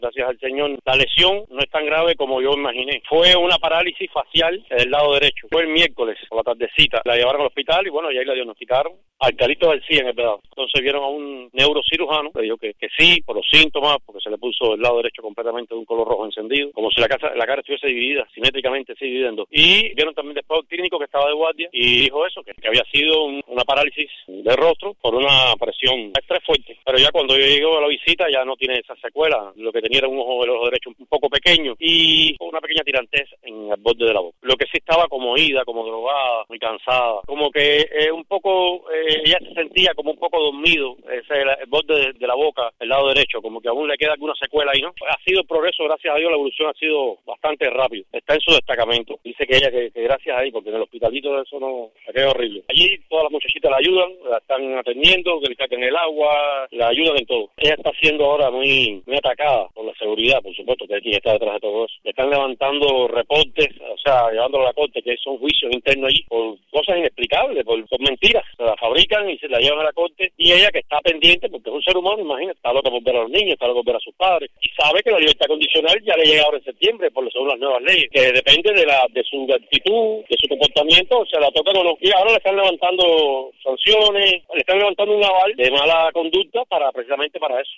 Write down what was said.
Gracias al Señor, la lesión no es tan grave como yo imaginé. Fue una parálisis facial del lado derecho. Fue el miércoles, por la tardecita. La llevaron al hospital y bueno, y ahí la diagnosticaron. Alcalito García en el pedazo. Entonces vieron a un neurocirujano, le dijo que sí, por los síntomas, porque se le puso el lado derecho completamente de un color rojo encendido, como si la cara estuviese dividida, simétricamente así dividiendo. Y vieron también después al clínico que estaba de guardia y dijo eso, que había sido una parálisis del rostro por una presión estrés fuerte. Pero ya cuando yo llego a la visita ya no tiene esa secuela. Lo que tenía era un ojo del ojo derecho un poco pequeño y una pequeña tirantez en el borde de la boca. Lo que sí estaba como ida, como drogada, muy cansada, como que un poco, ella se sentía como un poco dormido, el borde de la boca, el lado derecho, como que aún le queda alguna secuela ahí, ¿no? Ha sido el progreso, gracias a Dios, la evolución ha sido bastante rápido. Está en su destacamento. Dice que ella, que gracias a Dios, porque en el hospitalito eso no, aquello es horrible. Allí todas las muchachitas la ayudan, la están atendiendo, que le saquen el agua, la ayudan en todo. Ella está siendo ahora muy atacada por la seguridad, por supuesto, que aquí está detrás de todo eso. Le están levantando reportes, o sea, llevándolo a la corte, que son juicios internos allí, por cosas inexplicables, por mentiras. Se la fabrican y se la llevan a la corte. Y ella, que está pendiente, porque es un ser humano, imagínate, está loca por ver a los niños, está loca por ver a sus padres. Y sabe que la libertad condicional ya le llega ahora en septiembre, según las nuevas leyes, que depende de su actitud, de su comportamiento, o sea, la tocan o no. Y ahora le están levantando sanciones, le están levantando un aval de mala conducta precisamente para eso.